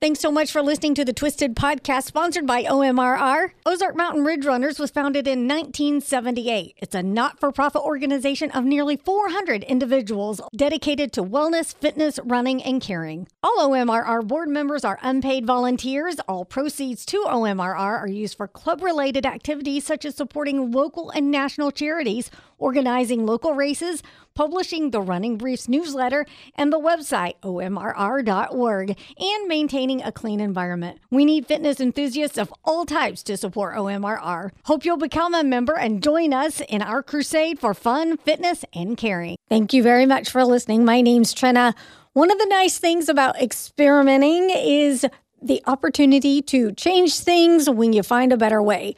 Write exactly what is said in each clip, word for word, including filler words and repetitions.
Thanks so much for listening to the Twisted Podcast, sponsored by O M R R. Ozark Mountain Ridge Runners was founded in nineteen seventy-eight. It's a not-for-profit organization of nearly four hundred individuals dedicated to wellness, fitness, running, and caring. All O M R R board members are unpaid volunteers. All proceeds to O M R R are used for club-related activities such as supporting local and national charities, organizing local races, publishing the Running Briefs newsletter, and the website O M R R dot org, and maintaining a clean environment. We need fitness enthusiasts of all types to support O M R R. Hope you'll become a member and join us in our crusade for fun, fitness, and caring. Thank you very much for listening. My name's Trina. One of the nice things about experimenting is the opportunity to change things when you find a better way.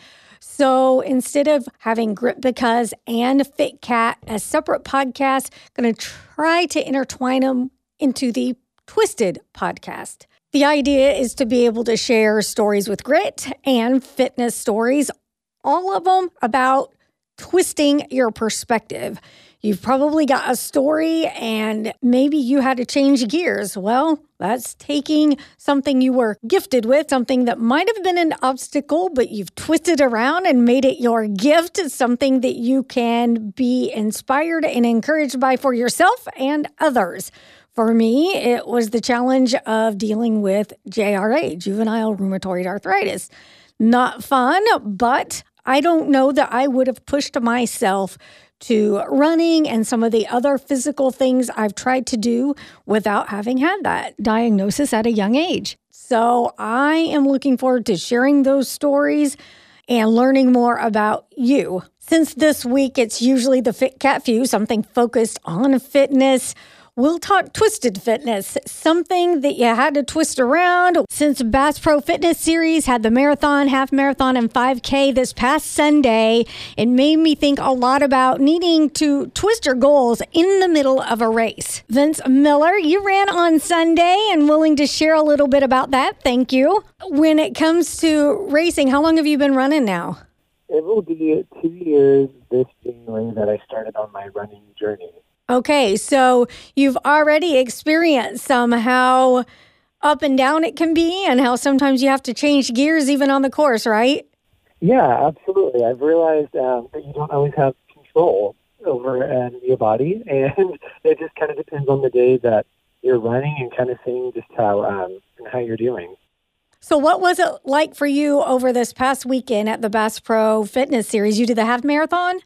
So instead of having Grit Because and Fit Cat as separate podcasts, I'm going to try to intertwine them into the Twisted Podcast. The idea is to be able to share stories with Grit and fitness stories, all of them about twisting your perspective. You've probably got a story and maybe you had to change gears. Well, that's taking something you were gifted with, something that might have been an obstacle, but you've twisted around and made it your gift, something that you can be inspired and encouraged by for yourself and others. For me, it was the challenge of dealing with J R A, juvenile rheumatoid arthritis. Not fun, but I don't know that I would have pushed myself to running and some of the other physical things I've tried to do without having had that diagnosis at a young age. So I am looking forward to sharing those stories and learning more about you. Since this week, it's usually the Fit Cat View, something focused on fitness. We'll talk twisted fitness, something that you had to twist around. Since Bass Pro Fitness Series had the marathon, half marathon, and five K this past Sunday, it made me think a lot about needing to twist your goals in the middle of a race. Vince Miller, you ran on Sunday and willing to share a little bit about that. Thank you. When it comes to racing, how long have you been running now? It will be two years this January that I started on my running journey. Okay, so you've already experienced some how up and down it can be and how sometimes you have to change gears even on the course, right? Yeah, absolutely. I've realized um, that you don't always have control over uh, your body, and it just kind of depends on the day that you're running and kind of seeing just how um, how you're doing. So what was it like for you over this past weekend at the Bass Pro Fitness Series? You did the half marathon?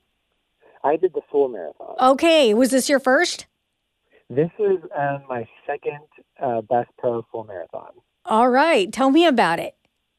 I did the full marathon. Okay. Was this your first? This is um, my second uh, Bass Pro full marathon. All right. Tell me about it.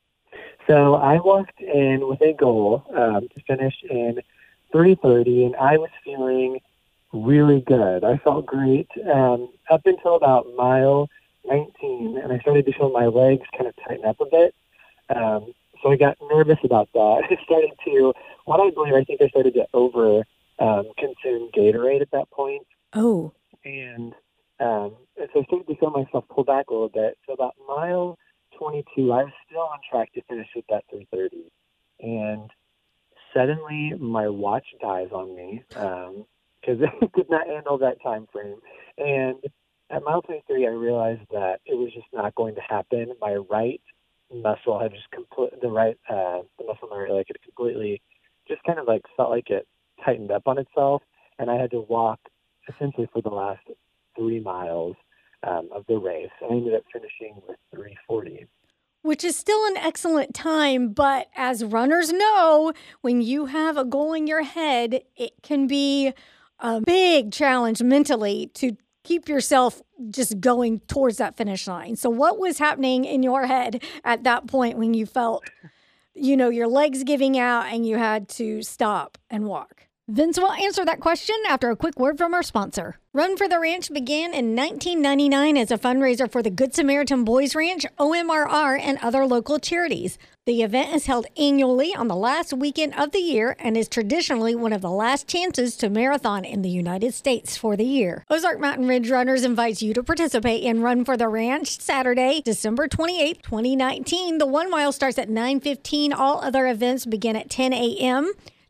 So I walked in with a goal um, to finish in three thirty, and I was feeling really good. I felt great um, up until about mile nineteen, and I started to feel my legs kind of tighten up a bit. Um, so I got nervous about that. I started to, what I believe, I think I started to over Um, consume Gatorade at that point. Oh. And um, so I started to feel myself pull back a little bit. So about mile twenty-two, I was still on track to finish with that three thirty. And suddenly my watch dies on me because um, it did not handle that time frame. And at mile twenty-three, I realized that it was just not going to happen. My right muscle had just completely, the right, uh, the muscle in my right leg had completely just kind of like felt like it tightened up on itself, and I had to walk essentially for the last three miles um, of the race. I ended up finishing with three forty. Which is still an excellent time, but as runners know, when you have a goal in your head, it can be a big challenge mentally to keep yourself just going towards that finish line. So what was happening in your head at that point when you felt, you know, your legs giving out and you had to stop and walk? Vince will answer that question after a quick word from our sponsor. Run for the Ranch began in nineteen ninety-nine as a fundraiser for the Good Samaritan Boys Ranch, O M R R, and other local charities. The event is held annually on the last weekend of the year and is traditionally one of the last chances to marathon in the United States for the year. Ozark Mountain Ridge Runners invites you to participate in Run for the Ranch Saturday, December twenty-eighth, twenty nineteen. The one mile starts at nine fifteen. All other events begin at ten a.m.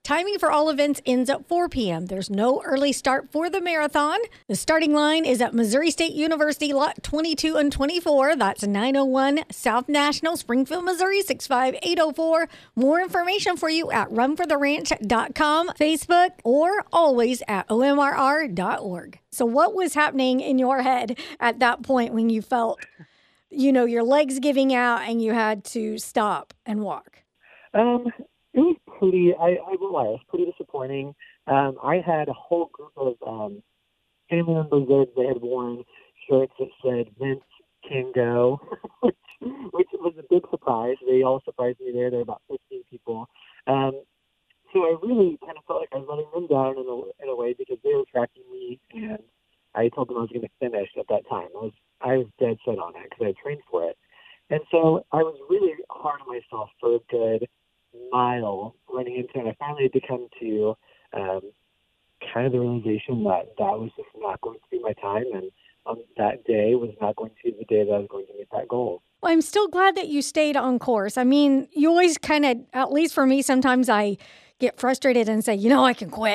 Timing for all events ends at four p.m. There's no early start for the marathon. The starting line is at Missouri State University, lot twenty-two and twenty-four. That's nine oh one South National, Springfield, Missouri, six five eight oh four. More information for you at run for the ranch dot com, Facebook, or always at O M R R dot org. So what was happening in your head at that point when you felt, you know, your legs giving out and you had to stop and walk? Um, it was pretty, I, I will lie, it was pretty disappointing. Um, I had a whole group of um, family members there. They had worn shirts that said Vince can go, which, which was a big surprise. They all surprised me there. There were about fifteen people. Um, so I really kind of felt like I was letting them down in a, in a way because they were tracking me, and I told them I was going to finish at that time. I was, I was dead set on it because I trained for it. And so I was really hard on myself for a good mile running into it. And I finally had to come to um, kind of the realization that that was just not going to be my time, and um, that day was not going to be the day that I was going to meet that goal. Well, I'm still glad that you stayed on course. I mean, you always kind of, at least for me, sometimes I get frustrated and say, you know, I can quit.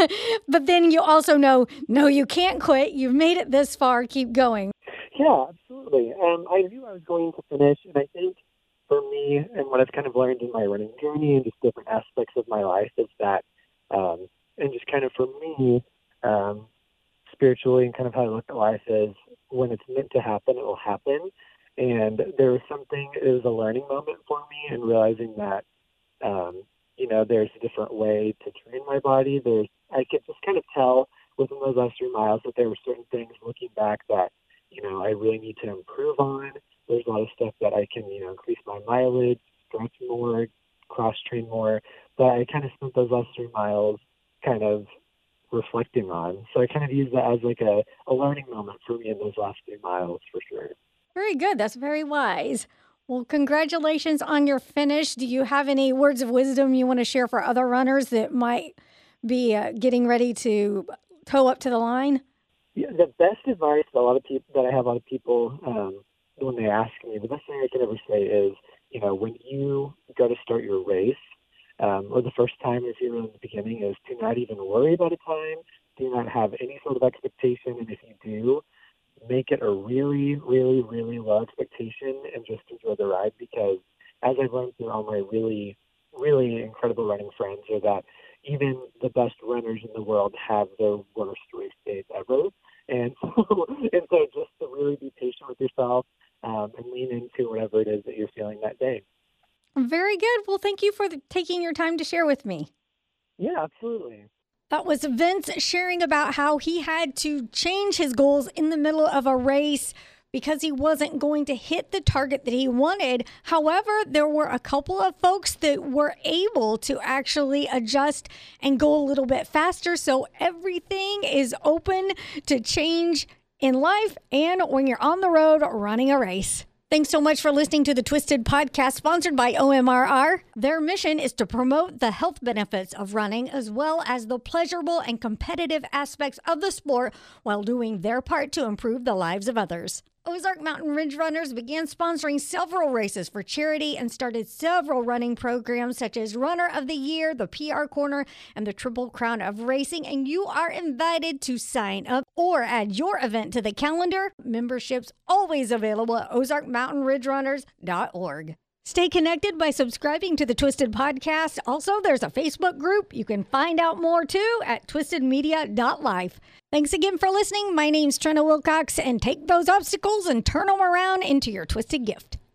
But then you also know, no, you can't quit. You've made it this far. Keep going. Yeah, absolutely. Um, I knew I was going to finish, and I think for me, and what I've kind of learned in my running journey and just different aspects of my life is that, um, and just kind of for me, um, spiritually and kind of how I look at life is when it's meant to happen, it will happen. And there was something, it was a learning moment for me and realizing that, um, you know, there's a different way to train my body. There's, I could just kind of tell within those last three miles that there were certain things looking back that, you know, I really need to improve on. There's a lot of stuff that I can, you know, increase my mileage, stretch more, cross-train more. But I kind of spent those last three miles kind of reflecting on. So I kind of use that as like a, a learning moment for me in those last three miles for sure. Very good. That's very wise. Well, congratulations on your finish. Do you have any words of wisdom you want to share for other runners that might be uh, getting ready to toe up to the line? Yeah, the best advice that a lot of people that I have a lot of people um, when they ask me, the best thing I can ever say is, you know, when you go to start your race, um, or the first time if you're in the beginning, is to not even worry about a time, do not have any sort of expectation, and if you do, make it a really, really, really low expectation and just enjoy the ride, because as I've learned through all my really, really incredible running friends are that even the best runners in the world have their worst race days ever. And so, and so just to really be patient with yourself um, and lean into whatever it is that you're feeling that day. Very good. Well, thank you for the, taking your time to share with me. Yeah, absolutely. That was Vince sharing about how he had to change his goals in the middle of a race because he wasn't going to hit the target that he wanted. However, there were a couple of folks that were able to actually adjust and go a little bit faster. So everything is open to change in life and when you're on the road running a race. Thanks so much for listening to the Twisted Podcast, sponsored by O M R R. Their mission is to promote the health benefits of running as well as the pleasurable and competitive aspects of the sport while doing their part to improve the lives of others. Ozark Mountain Ridge Runners began sponsoring several races for charity and started several running programs such as Runner of the Year, the P R Corner, and the Triple Crown of Racing. And you are invited to sign up or add your event to the calendar. Memberships always available at ozark mountain ridge runners dot org. Stay connected by subscribing to the Twisted Podcast. Also, there's a Facebook group. You can find out more, too, at twisted media dot life. Thanks again for listening. My name's Trina Wilcox, and take those obstacles and turn them around into your twisted gift.